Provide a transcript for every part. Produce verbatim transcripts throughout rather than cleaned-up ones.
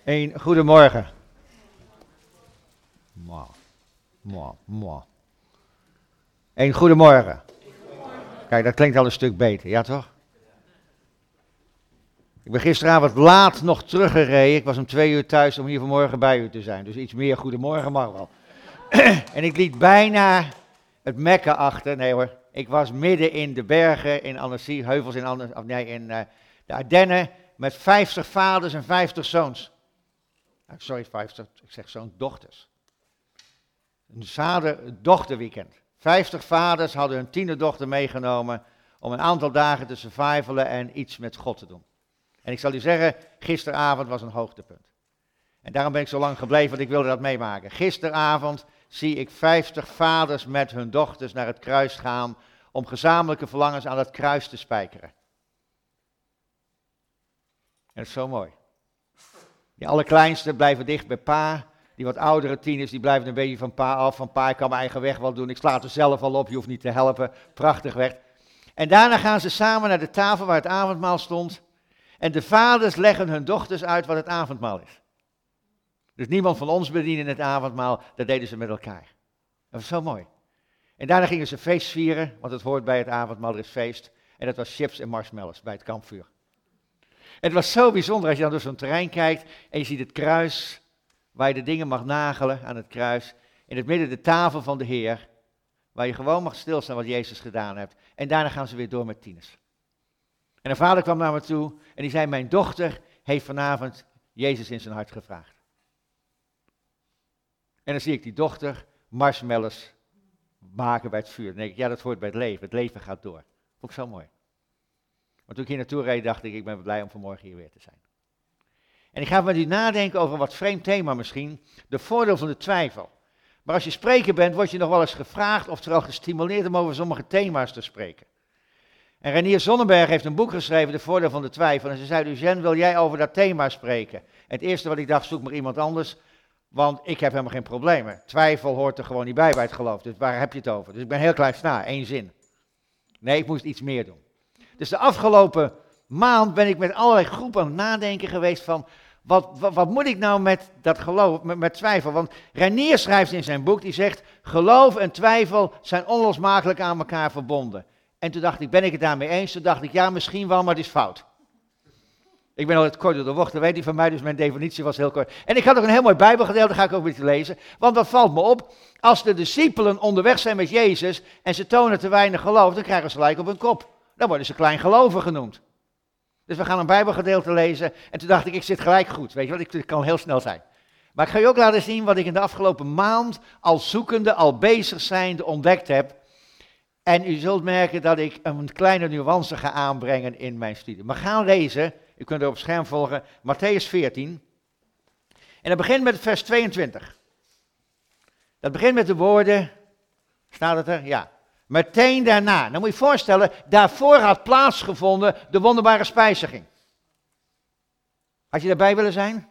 Een goedemorgen. Mwah, mwah, mwah. Een goedemorgen. Kijk, dat klinkt al een stuk beter, ja toch? Ik ben gisteravond laat nog teruggereden. Ik was om twee uur thuis om hier vanmorgen bij u te zijn. Dus iets meer goedemorgen mag wel. En ik liet bijna het Mekken achter. Nee hoor, ik was midden in de bergen in Annecy, heuvels in, Anne, of nee, in uh, de Ardennen met vijftig vaders en vijftig zoons. Sorry, vijftig, ik zeg zoons, dochters. Een vader-dochterweekend. vijftig vaders hadden hun tienerdochter meegenomen om een aantal dagen te survivalen en iets met God te doen. En ik zal u zeggen, gisteravond was een hoogtepunt. En daarom ben ik zo lang gebleven, want ik wilde dat meemaken. Gisteravond zie ik vijftig vaders met hun dochters naar het kruis gaan om gezamenlijke verlangens aan het kruis te spijkeren. En dat is zo mooi. Die allerkleinsten blijven dicht bij pa. Die wat oudere tieners, die blijven een beetje van pa af. Van pa, ik kan mijn eigen weg wel doen. Ik sla het er zelf al op, je hoeft niet te helpen. Prachtig weg. En daarna gaan ze samen naar de tafel waar het avondmaal stond. En de vaders leggen hun dochters uit wat het avondmaal is. Dus niemand van ons bediende het avondmaal, dat deden ze met elkaar. Dat was zo mooi. En daarna gingen ze feest vieren, want het hoort bij het avondmaal, er is feest. En dat was chips en marshmallows bij het kampvuur. En het was zo bijzonder als je dan door zo'n terrein kijkt en je ziet het kruis, waar je de dingen mag nagelen aan het kruis. In het midden de tafel van de Heer, waar je gewoon mag stilstaan wat Jezus gedaan heeft. En daarna gaan ze weer door met tieners. En een vader kwam naar me toe en die zei, mijn dochter heeft vanavond Jezus in zijn hart gevraagd. En dan zie ik die dochter marshmallows maken bij het vuur. Dan denk ik, ja, dat hoort bij het leven. Het leven gaat door. Vond ik zo mooi. Maar toen ik hier naartoe reed, dacht ik, ik ben blij om vanmorgen hier weer te zijn. En ik ga met u nadenken over een wat vreemd thema misschien, de voordeel van de twijfel. Maar als je spreker bent, word je nog wel eens gevraagd of terwijl gestimuleerd om over sommige thema's te spreken. En Renier Sonnenberg heeft een boek geschreven, De Voordeel van de Twijfel. En ze zei, Eugène, wil jij over dat thema spreken? En het eerste wat ik dacht, zoek maar iemand anders, want ik heb helemaal geen problemen. Twijfel hoort er gewoon niet bij bij het geloof, dus waar heb je het over? Dus ik ben heel klein sna, één zin. Nee, ik moest iets meer doen. Dus de afgelopen maand ben ik met allerlei groepen aan het nadenken geweest van, wat, wat, wat moet ik nou met dat geloof, met, met twijfel? Want Renier schrijft in zijn boek, die zegt, geloof en twijfel zijn onlosmakelijk aan elkaar verbonden. En toen dacht ik, ben ik het daarmee eens? Toen dacht ik, ja, misschien wel, maar het is fout. Ik ben altijd kort door de bocht, dat weet u van mij, dus mijn definitie was heel kort. En ik had ook een heel mooi Bijbelgedeelte, dat ga ik ook weer lezen. Want wat valt me op? Als de discipelen onderweg zijn met Jezus en ze tonen te weinig geloof, dan krijgen ze gelijk op hun kop. Dan worden ze kleingelovig genoemd. Dus we gaan een Bijbelgedeelte lezen en toen dacht ik, ik zit gelijk goed. Weet je wat, ik kan heel snel zijn. Maar ik ga je ook laten zien wat ik in de afgelopen maand al zoekende, al bezig zijnde ontdekt heb. En u zult merken dat ik een kleine nuance ga aanbrengen in mijn studie. Maar gaan lezen, u kunt er op het scherm volgen, Mattheüs veertien. En dat begint met vers tweeëntwintig. Dat begint met de woorden, staat het er? Ja. Meteen daarna. Dan moet je je voorstellen, daarvoor had plaatsgevonden de wonderbare spijziging. Had je daarbij willen zijn?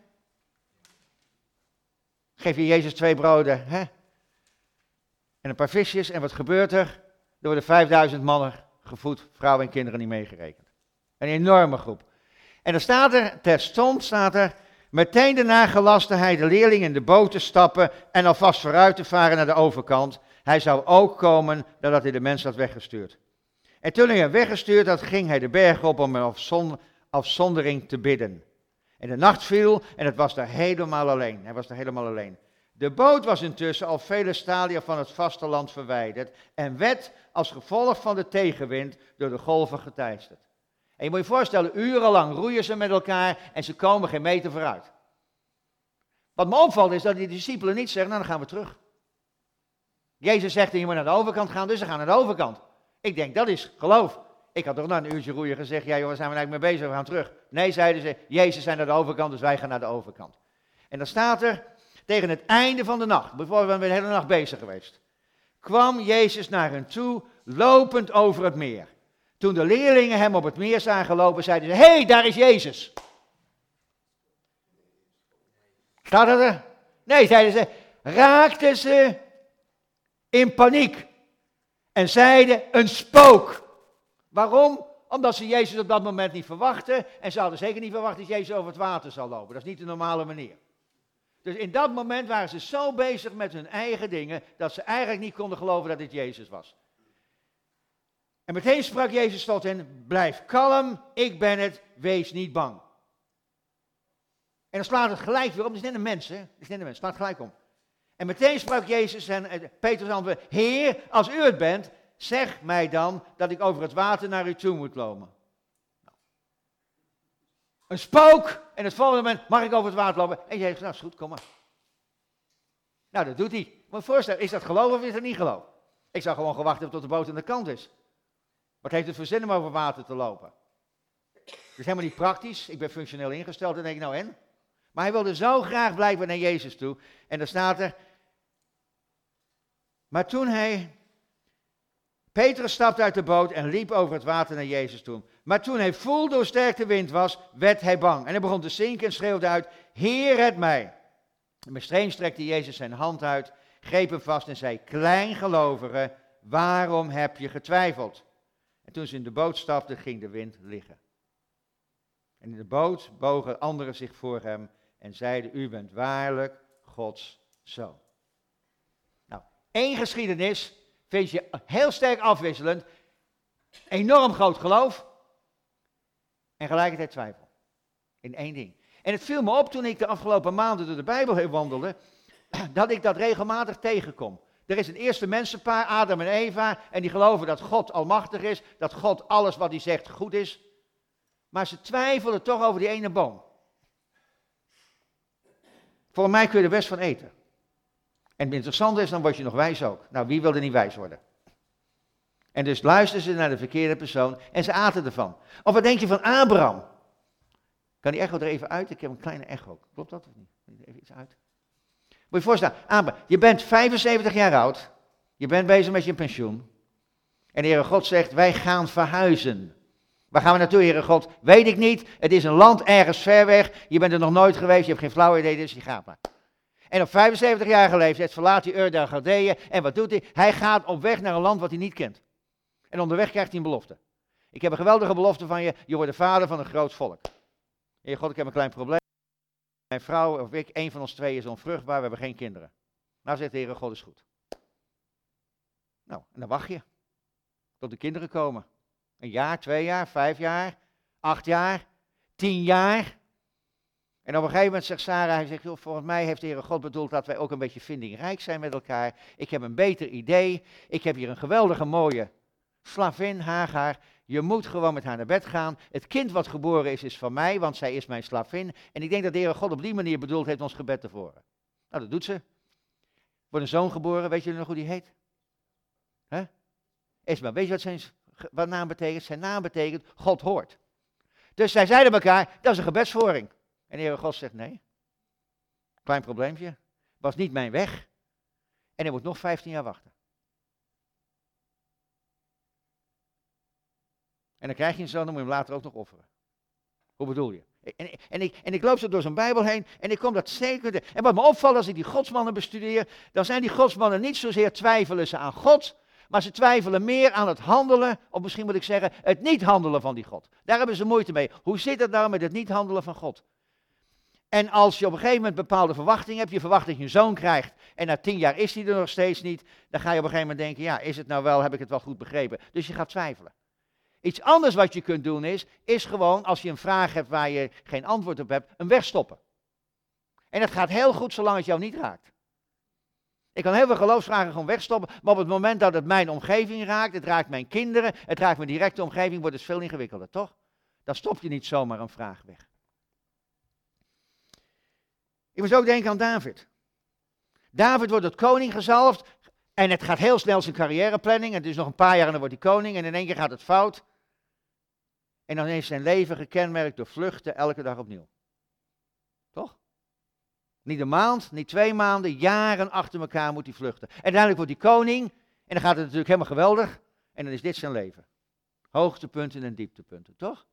Geef je Jezus twee broden, hè? En een paar visjes, en wat gebeurt er? Er worden vijfduizend mannen gevoed, vrouwen en kinderen niet meegerekend. Een enorme groep. En dan staat er, terstond staat er, meteen daarna gelastte hij de leerlingen in de boot te stappen en alvast vooruit te varen naar de overkant. Hij zou ook komen nadat hij de mensen had weggestuurd. En toen hij hem weggestuurd had, ging hij de berg op om een afzon, afzondering te bidden. En de nacht viel en het was daar helemaal alleen. Hij was daar helemaal alleen. De boot was intussen al vele stadia van het vasteland verwijderd en werd als gevolg van de tegenwind door de golven geteisterd. En je moet je voorstellen, urenlang roeien ze met elkaar en ze komen geen meter vooruit. Wat me opvalt is dat die discipelen niet zeggen, nou dan gaan we terug. Jezus zegt, je moet naar de overkant gaan, dus ze gaan naar de overkant. Ik denk, dat is geloof. Ik had toch na een uurtje roeien gezegd, ja joh, waar zijn we eigenlijk mee bezig, we gaan terug. Nee, zeiden ze, Jezus zijn naar de overkant, dus wij gaan naar de overkant. En dan staat er, tegen het einde van de nacht, bijvoorbeeld we zijn de hele nacht bezig geweest, kwam Jezus naar hen toe, lopend over het meer. Toen de leerlingen hem op het meer zagen lopen, zeiden ze, hé, hey, daar is Jezus. Staat het er? Nee, zeiden ze, raakten ze in paniek en zeiden, een spook. Waarom? Omdat ze Jezus op dat moment niet verwachten. En ze hadden zeker niet verwacht dat Jezus over het water zou lopen. Dat is niet de normale manier. Dus in dat moment waren ze zo bezig met hun eigen dingen, dat ze eigenlijk niet konden geloven dat dit Jezus was. En meteen sprak Jezus tot hen, blijf kalm, ik ben het, wees niet bang. En dan slaat het gelijk weer om, het is net een mens, hè? Het is net een mens, slaat gelijk om. En meteen sprak Jezus en uh, Petrus antwoordde, Heer, als u het bent, zeg mij dan dat ik over het water naar u toe moet lopen. Nou. Een spook, en het volgende moment mag ik over het water lopen. En Jezus zegt, nou is goed, kom maar. Nou, dat doet hij. Moet je voorstellen, is dat geloof of is dat niet geloof? Ik zou gewoon gewacht hebben tot de boot aan de kant is. Wat heeft het voor zin om over water te lopen? Dat is helemaal niet praktisch. Ik ben functioneel ingesteld en denk ik, nou en? Maar hij wilde zo graag blijven naar Jezus toe. En dan staat er, maar toen hij, Petrus stapte uit de boot en liep over het water naar Jezus toe. Maar toen hij voelde hoe sterk de wind was, werd hij bang. En hij begon te zinken en schreeuwde uit, Heer, red mij. En meteen strekte Jezus zijn hand uit, greep hem vast en zei, kleingelovige, waarom heb je getwijfeld? En toen ze in de boot stapten, ging de wind liggen. En in de boot bogen anderen zich voor hem en zeiden, u bent waarlijk Gods zoon. Nou, één geschiedenis vind je heel sterk afwisselend. Enorm groot geloof en gelijkertijd twijfel. In één ding. En het viel me op toen ik de afgelopen maanden door de Bijbel heen wandelde, dat ik dat regelmatig tegenkom. Er is een eerste mensenpaar, Adam en Eva, en die geloven dat God almachtig is, dat God alles wat hij zegt goed is. Maar ze twijfelen toch over die ene boom. Voor mij kun je er best van eten. En het interessante is, dan word je nog wijs ook. Nou, wie wil er niet wijs worden? En dus luisterden ze naar de verkeerde persoon en ze aten ervan. Of wat denk je van Abraham? Kan die echo er even uit? Ik heb een kleine echo. Klopt dat of niet? Even iets uit. Moet je je voorstellen, Abraham, je bent vijfenzeventig jaar oud. Je bent bezig met je pensioen. En de Heere God zegt, wij gaan verhuizen. Waar gaan we naartoe, Heere God? Weet ik niet. Het is een land ergens ver weg. Je bent er nog nooit geweest. Je hebt geen flauw idee, dus je gaat maar. En op vijfenzeventigjarige leeftijd verlaat hij Ur der Galdeeën. En wat doet hij? Hij gaat op weg naar een land wat hij niet kent. En onderweg krijgt hij een belofte. Ik heb een geweldige belofte van je. Je wordt de vader van een groot volk. Heer God, ik heb een klein probleem. Mijn vrouw of ik, een van ons twee is onvruchtbaar. We hebben geen kinderen. Nou zegt de Heere God, is goed. Nou, en dan wacht je. Tot de kinderen komen. Een jaar, twee jaar, vijf jaar, acht jaar, tien jaar. En op een gegeven moment zegt Sarah, hij zegt, joh, volgens mij heeft de Heere God bedoeld dat wij ook een beetje vindingrijk zijn met elkaar. Ik heb een beter idee. Ik heb hier een geweldige mooie slavin, Hagar. Je moet gewoon met haar naar bed gaan. Het kind wat geboren is, is van mij, want zij is mijn slavin. En ik denk dat de Heere God op die manier bedoeld heeft ons gebed te voeren. Nou, dat doet ze. Wordt een zoon geboren, weet je nog hoe die heet? Huh? Ismael, weet je wat zijn wat naam betekent? Zijn naam betekent, God hoort. Dus zij zeiden elkaar, dat is een gebedsvoering. En de Heere God zegt, nee. Klein probleempje. Was niet mijn weg. En hij moet nog vijftien jaar wachten. En dan krijg je een zoon, dan moet je hem later ook nog offeren. Hoe bedoel je? En, en, ik, en ik loop zo door zijn Bijbel heen en ik kom dat zeker. En wat me opvalt als ik die godsmannen bestudeer, dan zijn die godsmannen niet zozeer twijfelen ze aan God, maar ze twijfelen meer aan het handelen, of misschien moet ik zeggen, het niet handelen van die God. Daar hebben ze moeite mee. Hoe zit het nou met het niet handelen van God? En als je op een gegeven moment bepaalde verwachtingen hebt, je verwacht dat je een zoon krijgt, en na tien jaar is hij er nog steeds niet, dan ga je op een gegeven moment denken, ja, is het nou wel, heb ik het wel goed begrepen? Dus je gaat twijfelen. Iets anders wat je kunt doen is, is gewoon, als je een vraag hebt waar je geen antwoord op hebt, een wegstoppen. En dat gaat heel goed zolang het jou niet raakt. Ik kan heel veel geloofsvragen gewoon wegstoppen, maar op het moment dat het mijn omgeving raakt, het raakt mijn kinderen, het raakt mijn directe omgeving, wordt het veel ingewikkelder, toch? Dan stop je niet zomaar een vraag weg. Ik moest ook denken aan David. David wordt tot koning gezalfd en het gaat heel snel zijn carrièreplanning. Het is nog een paar jaar en dan wordt hij koning en in één keer gaat het fout. En dan is zijn leven gekenmerkt door vluchten elke dag opnieuw. Toch? Niet een maand, niet twee maanden, jaren achter elkaar moet hij vluchten. En uiteindelijk wordt hij koning en dan gaat het natuurlijk helemaal geweldig. En dan is dit zijn leven. Hoogtepunten en dieptepunten, toch?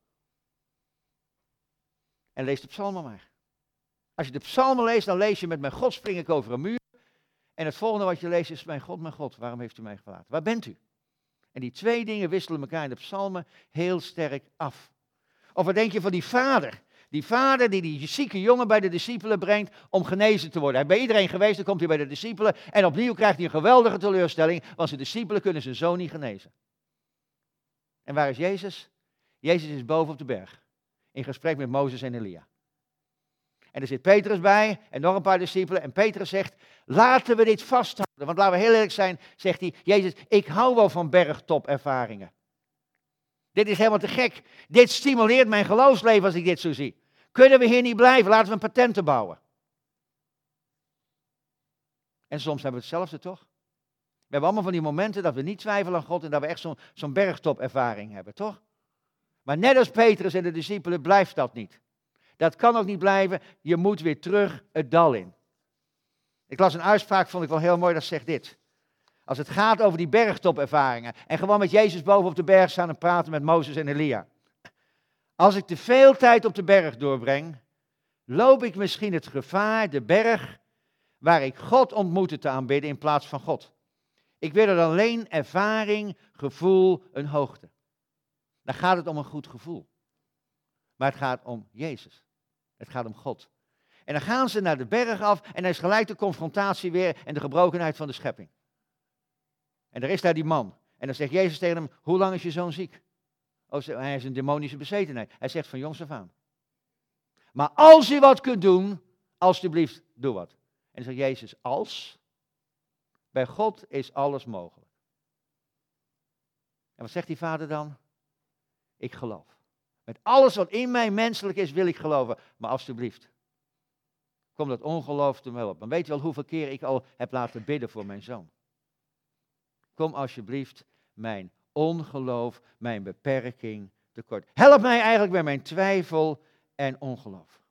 En lees de psalmen maar. Als je de psalmen leest, dan lees je met mijn God spring ik over een muur. En het volgende wat je leest is, mijn God, mijn God, waarom heeft u mij verlaten? Waar bent u? En die twee dingen wisselen elkaar in de psalmen heel sterk af. Of wat denk je van die vader? Die vader die die zieke jongen bij de discipelen brengt om genezen te worden. Hij is bij iedereen geweest, dan komt hij bij de discipelen en opnieuw krijgt hij een geweldige teleurstelling, want zijn discipelen kunnen zijn zoon niet genezen. En waar is Jezus? Jezus is boven op de berg, in gesprek met Mozes en Elia. En er zit Petrus bij en nog een paar discipelen en Petrus zegt, laten we dit vasthouden. Want laten we heel eerlijk zijn, zegt hij, Jezus, ik hou wel van bergtopervaringen. Dit is helemaal te gek. Dit stimuleert mijn geloofsleven als ik dit zo zie. Kunnen we hier niet blijven? Laten we een patenten bouwen. En soms hebben we hetzelfde, toch? We hebben allemaal van die momenten dat we niet twijfelen aan God en dat we echt zo'n zo'n bergtopervaring hebben, toch? Maar net als Petrus en de discipelen blijft dat niet. Dat kan ook niet blijven. Je moet weer terug het dal in. Ik las een uitspraak, vond ik wel heel mooi, dat zegt dit. Als het gaat over die bergtopervaringen en gewoon met Jezus boven op de berg staan en praten met Mozes en Elia. Als ik te veel tijd op de berg doorbreng, loop ik misschien het gevaar de berg waar ik God ontmoette te aanbidden in plaats van God. Ik wil er alleen ervaring, gevoel, een hoogte. Dan gaat het om een goed gevoel. Maar het gaat om Jezus. Het gaat om God. En dan gaan ze naar de berg af en dan is gelijk de confrontatie weer en de gebrokenheid van de schepping. En er is daar die man. En dan zegt Jezus tegen hem, hoe lang is je zoon ziek? Oh, hij is een demonische bezetenheid. Hij zegt van jongs af aan. Maar als je wat kunt doen, alsjeblieft, doe wat. En dan zegt Jezus, als? Bij God is alles mogelijk. En wat zegt die vader dan? Ik geloof. Met alles wat in mij menselijk is, wil ik geloven. Maar alsjeblieft, kom dat ongeloof te me op. Dan weet je wel hoeveel keer ik al heb laten bidden voor mijn zoon. Kom alsjeblieft mijn ongeloof, mijn beperking tekort. Help mij eigenlijk bij mijn twijfel en ongeloof.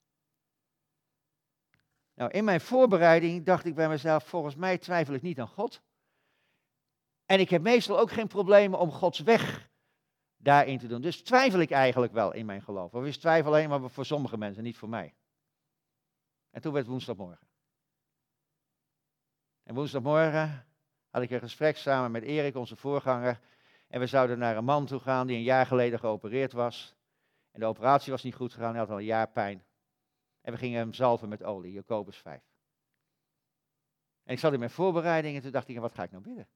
Nou, in mijn voorbereiding dacht ik bij mezelf, volgens mij twijfel ik niet aan God. En ik heb meestal ook geen problemen om Gods weg daarin te doen. Dus twijfel ik eigenlijk wel in mijn geloof. Of is twijfel alleen maar voor sommige mensen, niet voor mij. En toen werd het woensdagmorgen. En woensdagmorgen had ik een gesprek samen met Erik, onze voorganger. En we zouden naar een man toe gaan die een jaar geleden geopereerd was. En de operatie was niet goed gegaan, hij had al een jaar pijn. En we gingen hem zalven met olie, Jacobus vijf. En ik zat in mijn voorbereiding en toen dacht ik, wat ga ik nou bidden?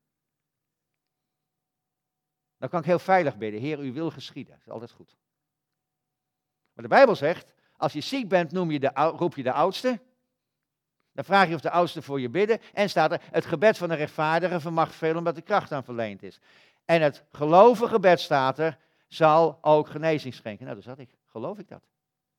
Dan kan ik heel veilig bidden, Heer, uw wil geschieden. Dat is altijd goed. Maar de Bijbel zegt, als je ziek bent, noem je de, roep je de oudste. Dan vraag je of de oudste voor je bidden. En staat er, het gebed van de rechtvaardige vermag veel omdat de kracht aan verleend is. En het gelovige gebed staat er, zal ook genezing schenken. Nou, daar zat ik. Geloof ik dat?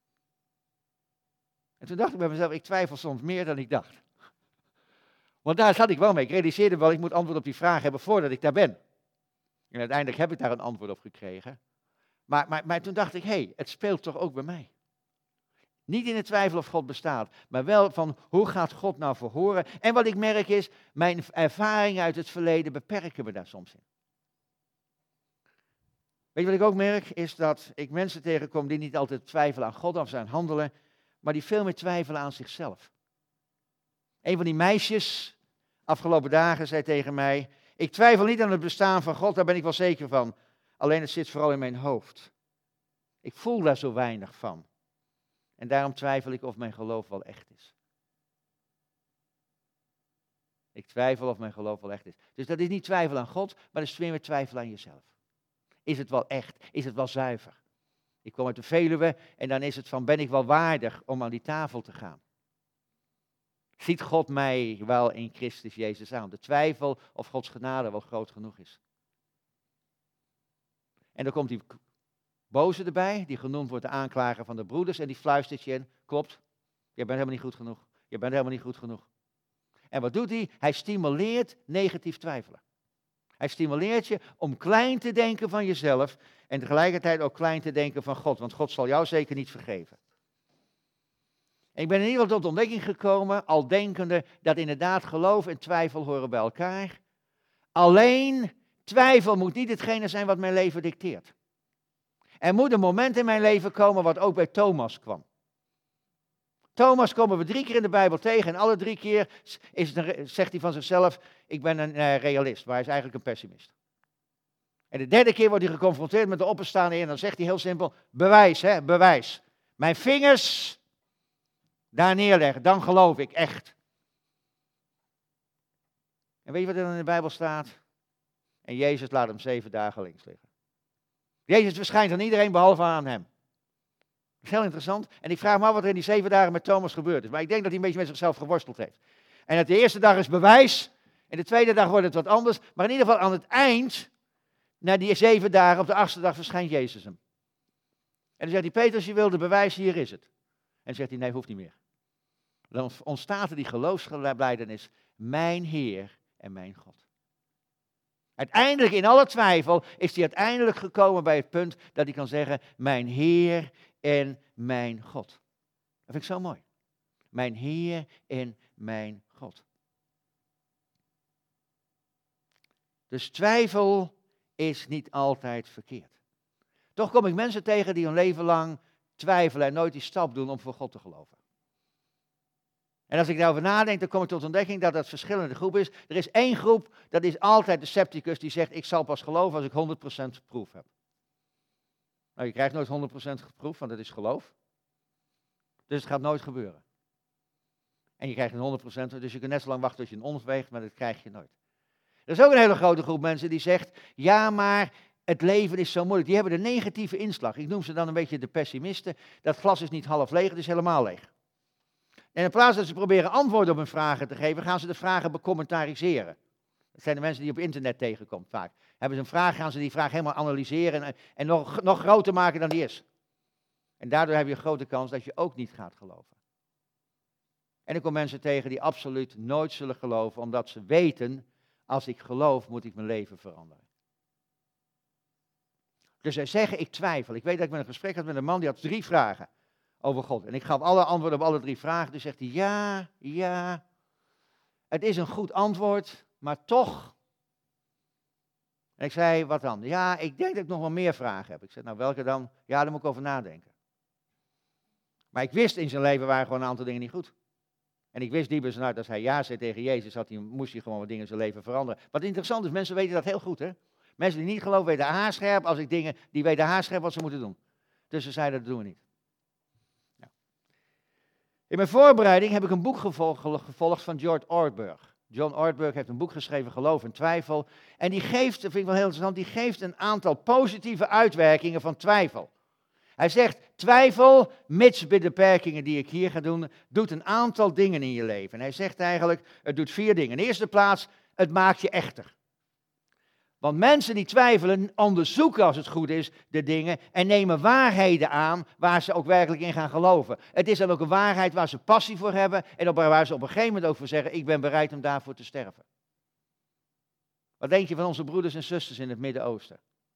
En toen dacht ik bij mezelf, ik twijfel soms meer dan ik dacht. Want daar zat ik wel mee. Ik realiseerde wel, ik moet antwoord op die vraag hebben voordat ik daar ben. En uiteindelijk heb ik daar een antwoord op gekregen. Maar, maar, maar toen dacht ik, hé, hey, het speelt toch ook bij mij. Niet in het twijfel of God bestaat, maar wel van hoe gaat God nou verhoren. En wat ik merk is, mijn ervaringen uit het verleden beperken me daar soms in. Weet je wat ik ook merk, is dat ik mensen tegenkom die niet altijd twijfelen aan God of zijn handelen, maar die veel meer twijfelen aan zichzelf. Een van die meisjes, afgelopen dagen, zei tegen mij, ik twijfel niet aan het bestaan van God, daar ben ik wel zeker van. Alleen het zit vooral in mijn hoofd. Ik voel daar zo weinig van. En daarom twijfel ik of mijn geloof wel echt is. Ik twijfel of mijn geloof wel echt is. Dus dat is niet twijfel aan God, maar dat is meer twijfel aan jezelf. Is het wel echt? Is het wel zuiver? Ik kom uit de Veluwe en dan is het van, ben ik wel waardig om aan die tafel te gaan? Ziet God mij wel in Christus Jezus aan? De twijfel of Gods genade wel groot genoeg is. En dan komt die boze erbij, die genoemd wordt de aanklager van de broeders, en die fluistert je in, klopt, je bent helemaal niet goed genoeg. Je bent helemaal niet goed genoeg. En wat doet hij? Hij stimuleert negatief twijfelen. Hij stimuleert je om klein te denken van jezelf en tegelijkertijd ook klein te denken van God, want God zal jou zeker niet vergeven. En ik ben in ieder geval tot de ontdekking gekomen, al denkende, dat inderdaad geloof en twijfel horen bij elkaar. Alleen twijfel moet niet hetgene zijn wat mijn leven dicteert. Er moet een moment in mijn leven komen wat ook bij Thomas kwam. Thomas komen we drie keer in de Bijbel tegen en alle drie keer is het een, zegt hij van zichzelf, ik ben een uh, realist, maar hij is eigenlijk een pessimist. En de derde keer wordt hij geconfronteerd met de opperstaande Heer. En dan zegt hij heel simpel, bewijs, hè, bewijs. Mijn vingers daar neerleggen, dan geloof ik echt. En weet je wat er dan in de Bijbel staat? En Jezus laat hem zeven dagen links liggen. Jezus verschijnt aan iedereen behalve aan hem. Dat is heel interessant. En ik vraag me af wat er in die zeven dagen met Thomas gebeurd is. Maar ik denk dat hij een beetje met zichzelf geworsteld heeft. En dat de eerste dag is bewijs. En de tweede dag wordt het wat anders. Maar in ieder geval aan het eind, na die zeven dagen, op de achtste dag verschijnt Jezus hem. En dan zegt hij, Petrus, je wilde bewijs, hier is het. En dan zegt hij, nee, hoeft niet meer. Dan ontstaat er die geloofsbelijdenis, mijn Heer en mijn God. Uiteindelijk, in alle twijfel, is hij uiteindelijk gekomen bij het punt dat hij kan zeggen, mijn Heer en mijn God. Dat vind ik zo mooi. Mijn Heer en mijn God. Dus twijfel is niet altijd verkeerd. Toch kom ik mensen tegen die hun leven lang twijfelen en nooit die stap doen om voor God te geloven. En als ik daarover nadenk, dan kom ik tot ontdekking dat dat verschillende groepen is. Er is één groep, dat is altijd de scepticus die zegt, ik zal pas geloven als ik honderd procent proef heb. Nou, je krijgt nooit honderd procent proef, want dat is geloof. Dus het gaat nooit gebeuren. En je krijgt een honderd procent, dus je kunt net zo lang wachten tot je een ons weegt, maar dat krijg je nooit. Er is ook een hele grote groep mensen die zegt, ja maar het leven is zo moeilijk. Die hebben de negatieve inslag. Ik noem ze dan een beetje de pessimisten. Dat glas is niet half leeg, het is helemaal leeg. En in plaats dat ze proberen antwoorden op hun vragen te geven, gaan ze de vragen becommentariseeren. Dat zijn de mensen die je op internet tegenkomt vaak. Hebben ze een vraag, gaan ze die vraag helemaal analyseren en, en nog, nog groter maken dan die is. En daardoor heb je een grote kans dat je ook niet gaat geloven. En ik kom mensen tegen die absoluut nooit zullen geloven, omdat ze weten, als ik geloof, moet ik mijn leven veranderen. Dus zij zeggen, ik twijfel. Ik weet dat ik met een gesprek had met een man, die had drie vragen over God. En ik gaf alle antwoorden op alle drie vragen. Dus zegt hij, ja, ja, het is een goed antwoord, maar toch. En ik zei, wat dan? Ja, ik denk dat ik nog wel meer vragen heb. Ik zei, nou welke dan? Ja, daar moet ik over nadenken. Maar ik wist in zijn leven waren gewoon een aantal dingen niet goed. En ik wist diep in zijn hart, als hij ja zei tegen Jezus, had hij, moest hij gewoon wat dingen in zijn leven veranderen. Wat interessant is, mensen weten dat heel goed, hè. Mensen die niet geloven weten haarscherp, als ik dingen, die weten haarscherp wat ze moeten doen. Dus ze zeiden, dat doen we niet. Nou. In mijn voorbereiding heb ik een boek gevolgd, gevolgd van George Ortberg. John Ortberg heeft een boek geschreven, Geloof en Twijfel. En die geeft, dat vind ik wel heel interessant, die geeft een aantal positieve uitwerkingen van twijfel. Hij zegt, twijfel, mits bij de beperkingen die ik hier ga doen, doet een aantal dingen in je leven. En hij zegt eigenlijk, het doet vier dingen. In de eerste plaats, het maakt je echter. Want mensen die twijfelen, onderzoeken als het goed is de dingen en nemen waarheden aan waar ze ook werkelijk in gaan geloven. Het is dan ook een waarheid waar ze passie voor hebben en op, waar ze op een gegeven moment ook voor zeggen, ik ben bereid om daarvoor te sterven. Wat denk je van onze broeders en zusters in het Midden-Oosten?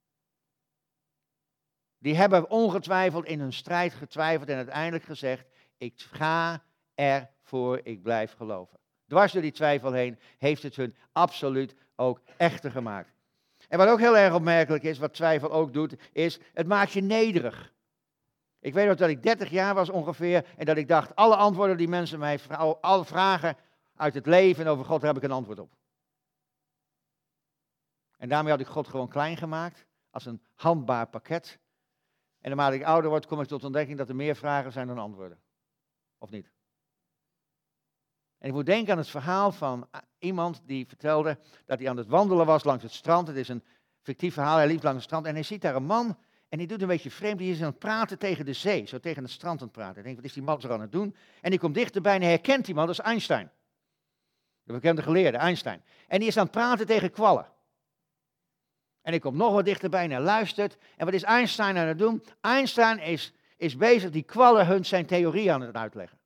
Die hebben ongetwijfeld in hun strijd getwijfeld en uiteindelijk gezegd, ik ga ervoor, ik blijf geloven. Dwars door die twijfel heen heeft het hun absoluut ook echter gemaakt. En wat ook heel erg opmerkelijk is, wat twijfel ook doet, is het maakt je nederig. Ik weet nog dat ik dertig jaar was ongeveer en dat ik dacht, alle antwoorden die mensen mij vragen, alle vragen uit het leven en over God, daar heb ik een antwoord op. En daarmee had ik God gewoon klein gemaakt, als een handbaar pakket. En naarmate ik ouder word, kom ik tot ontdekking dat er meer vragen zijn dan antwoorden. Of niet? En ik moet denken aan het verhaal van iemand die vertelde dat hij aan het wandelen was langs het strand. Het is een fictief verhaal, hij liep langs het strand en hij ziet daar een man en die doet een beetje vreemd. Die is aan het praten tegen de zee, zo tegen het strand aan het praten. Hij denkt, wat is die man zo aan het doen? En die komt dichterbij en hij herkent die man, dat is Einstein. De bekende geleerde, Einstein. En die is aan het praten tegen kwallen. En ik kom nog wat dichterbij en hij luistert. En wat is Einstein aan het doen? Einstein is, is bezig die kwallen hun zijn theorie aan het uitleggen.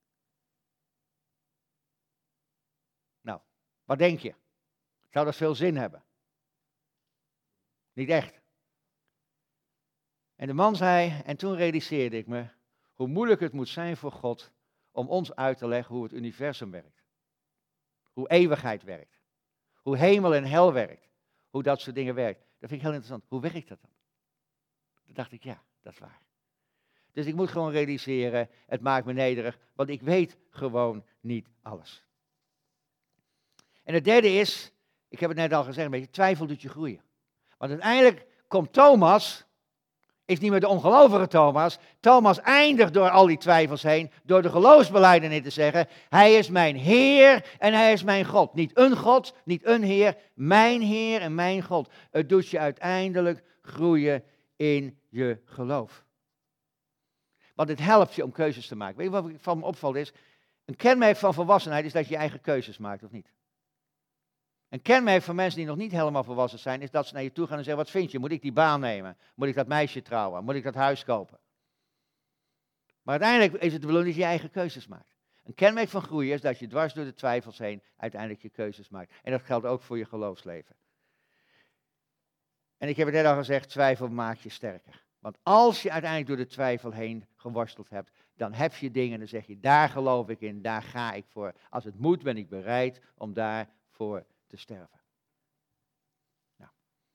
Nou, wat denk je? Zou dat veel zin hebben? Niet echt. En de man zei, en toen realiseerde ik me, hoe moeilijk het moet zijn voor God om ons uit te leggen hoe het universum werkt. Hoe eeuwigheid werkt. Hoe hemel en hel werkt. Hoe dat soort dingen werkt. Dat vind ik heel interessant. Hoe werkt dat dan? Toen dacht ik, ja, dat is waar. Dus ik moet gewoon realiseren, het maakt me nederig, want ik weet gewoon niet alles. En het derde is, ik heb het net al gezegd, een beetje twijfel doet je groeien. Want uiteindelijk komt Thomas, is niet meer de ongelovige Thomas. Thomas eindigt door al die twijfels heen, door de geloofsbelijdenis te zeggen, hij is mijn Heer en hij is mijn God. Niet een God, niet een Heer, mijn Heer en mijn God. Het doet je uiteindelijk groeien in je geloof. Want het helpt je om keuzes te maken. Weet je wat van me opvalt is, een kenmerk van volwassenheid is dat je je eigen keuzes maakt, of niet? Een kenmerk van mensen die nog niet helemaal volwassen zijn, is dat ze naar je toe gaan en zeggen, wat vind je? Moet ik die baan nemen? Moet ik dat meisje trouwen? Moet ik dat huis kopen? Maar uiteindelijk is het de bedoeling dat je je eigen keuzes maakt. Een kenmerk van groeien is dat je dwars door de twijfels heen uiteindelijk je keuzes maakt. En dat geldt ook voor je geloofsleven. En ik heb het net al gezegd, twijfel maakt je sterker. Want als je uiteindelijk door de twijfel heen geworsteld hebt, dan heb je dingen en dan zeg je, daar geloof ik in, daar ga ik voor. Als het moet, ben ik bereid om daarvoor te sterven. Nou.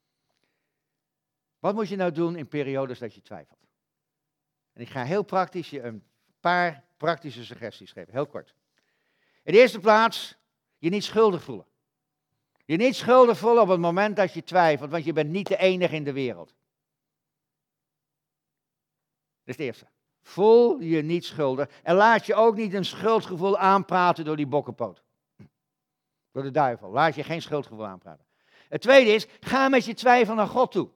Wat moet je nou doen in periodes dat je twijfelt? En ik ga heel praktisch je een paar praktische suggesties geven, heel kort. In de eerste plaats, je niet schuldig voelen. Je niet schuldig voelen op het moment dat je twijfelt, want je bent niet de enige in de wereld. Dat is het eerste. Voel je niet schuldig en laat je ook niet een schuldgevoel aanpraten door die bokkenpoot. Door de duivel. Laat je geen schuldgevoel aanpraten. Het tweede is, ga met je twijfel naar God toe.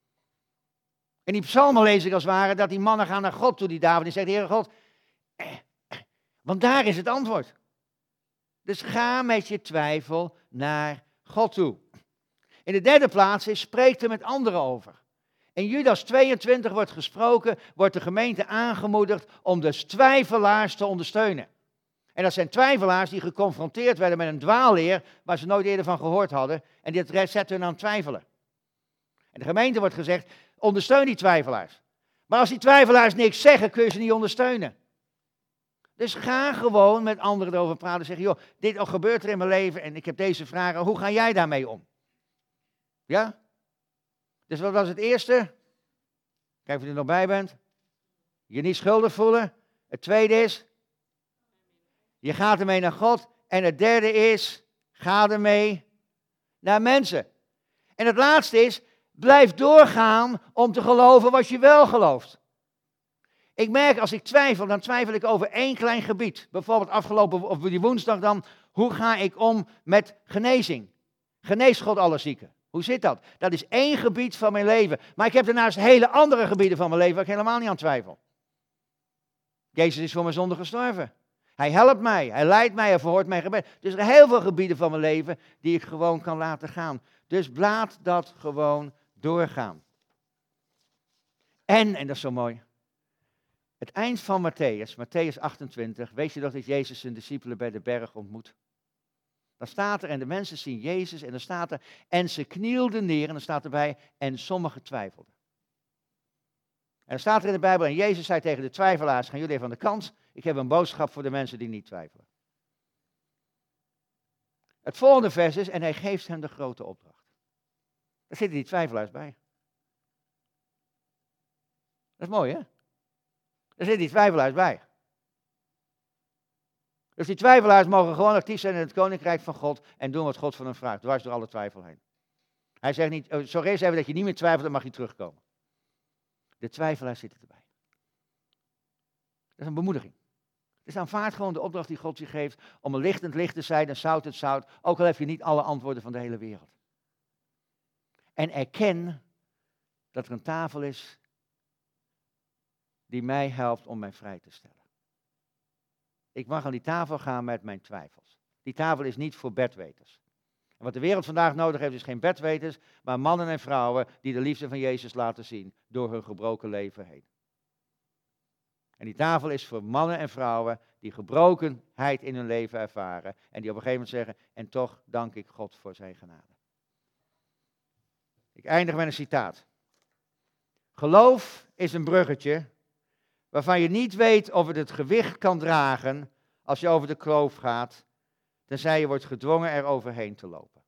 In die psalmen lees ik als het ware dat die mannen gaan naar God toe, die David, en zegt, Heere God, eh, eh, want daar is het antwoord. Dus ga met je twijfel naar God toe. In de derde plaats is, spreek er met anderen over. In Judas tweeëntwintig wordt gesproken, wordt de gemeente aangemoedigd om de twijfelaars te ondersteunen. En dat zijn twijfelaars die geconfronteerd werden met een dwaalleer waar ze nooit eerder van gehoord hadden. En dit zette hun aan het twijfelen. En de gemeente wordt gezegd, ondersteun die twijfelaars. Maar als die twijfelaars niks zeggen, kun je ze niet ondersteunen. Dus ga gewoon met anderen erover praten en zeggen, joh, dit gebeurt er in mijn leven en ik heb deze vragen, hoe ga jij daarmee om? Ja? Dus wat was het eerste? Kijk of je er nog bij bent. Je niet schuldig voelen. Het tweede is, je gaat ermee naar God. En het derde is, ga ermee naar mensen. En het laatste is, blijf doorgaan om te geloven wat je wel gelooft. Ik merk als ik twijfel, dan twijfel ik over één klein gebied. Bijvoorbeeld afgelopen, of die woensdag dan, hoe ga ik om met genezing? Geneest God alle zieken? Hoe zit dat? Dat is één gebied van mijn leven. Maar ik heb daarnaast hele andere gebieden van mijn leven waar ik helemaal niet aan twijfel. Jezus is voor mijn zonde gestorven. Hij helpt mij, hij leidt mij, hij verhoort mijn gebed. Dus er zijn heel veel gebieden van mijn leven die ik gewoon kan laten gaan. Dus laat dat gewoon doorgaan. En, en dat is zo mooi, het eind van Matthäus, Matthäus achtentwintig, weet je nog dat Jezus zijn discipelen bij de berg ontmoet? Dan staat er, en de mensen zien Jezus, en dan staat er, en ze knielden neer, en dan staat erbij, en sommigen twijfelden. En dan staat er in de Bijbel, en Jezus zei tegen de twijfelaars, gaan jullie even aan de kant, ik heb een boodschap voor de mensen die niet twijfelen. Het volgende vers is, en hij geeft hen de grote opdracht. Daar zitten die twijfelaars bij. Dat is mooi, hè? Daar zitten die twijfelaars bij. Dus die twijfelaars mogen gewoon actief zijn in het koninkrijk van God en doen wat God van hen vraagt, dwars door alle twijfel heen. Hij zegt niet, oh, zorg eerst even dat je niet meer twijfelt, dan mag je terugkomen. De twijfelaars zitten erbij. Dat is een bemoediging. Dus aanvaard gewoon de opdracht die God je geeft om een lichtend licht te zijn en zout het zout, ook al heb je niet alle antwoorden van de hele wereld. En erken dat er een tafel is die mij helpt om mij vrij te stellen. Ik mag aan die tafel gaan met mijn twijfels. Die tafel is niet voor bedweters. En wat de wereld vandaag nodig heeft is geen bedweters, maar mannen en vrouwen die de liefde van Jezus laten zien door hun gebroken leven heen. En die tafel is voor mannen en vrouwen die gebrokenheid in hun leven ervaren en die op een gegeven moment zeggen, en toch dank ik God voor zijn genade. Ik eindig met een citaat. Geloof is een bruggetje waarvan je niet weet of het het gewicht kan dragen als je over de kloof gaat, tenzij je wordt gedwongen er overheen te lopen.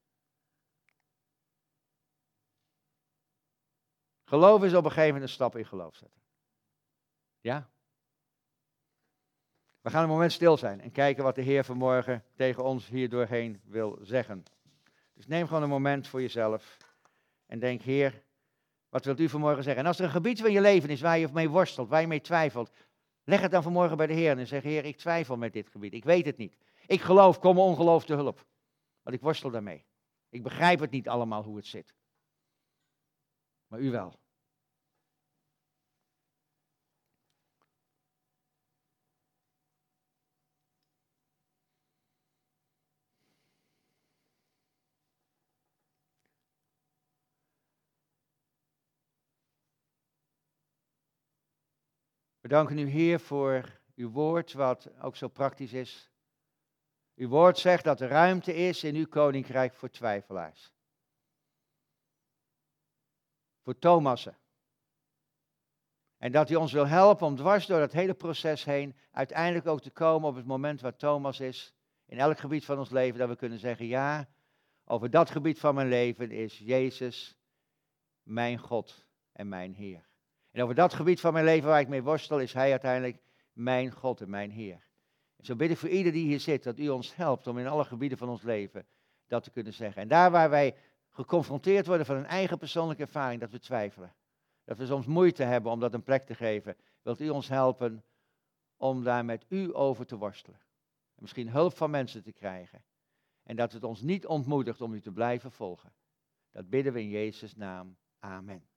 Geloof is op een gegeven moment een stap in geloof zetten. Ja? We gaan een moment stil zijn en kijken wat de Heer vanmorgen tegen ons hier doorheen wil zeggen. Dus neem gewoon een moment voor jezelf. En denk, Heer, wat wilt u vanmorgen zeggen? En als er een gebied van je leven is waar je mee worstelt, waar je mee twijfelt, leg het dan vanmorgen bij de Heer en zeg, Heer, ik twijfel met dit gebied. Ik weet het niet. Ik geloof, kom mijn ongeloof te hulp. Want ik worstel daarmee. Ik begrijp het niet allemaal hoe het zit. Maar u wel. We danken u, Heer, voor uw woord, wat ook zo praktisch is. Uw woord zegt dat er ruimte is in uw koninkrijk voor twijfelaars. Voor Thomassen. En dat u ons wil helpen om dwars door dat hele proces heen uiteindelijk ook te komen op het moment waar Thomas is. In elk gebied van ons leven, dat we kunnen zeggen, ja, over dat gebied van mijn leven is Jezus mijn God en mijn Heer. En over dat gebied van mijn leven waar ik mee worstel, is Hij uiteindelijk mijn God en mijn Heer. En zo bid ik voor ieder die hier zit, dat u ons helpt om in alle gebieden van ons leven dat te kunnen zeggen. En daar waar wij geconfronteerd worden van een eigen persoonlijke ervaring, dat we twijfelen. Dat we soms moeite hebben om dat een plek te geven. Wilt u ons helpen om daar met u over te worstelen. En misschien hulp van mensen te krijgen. En dat het ons niet ontmoedigt om u te blijven volgen. Dat bidden we in Jezus' naam. Amen.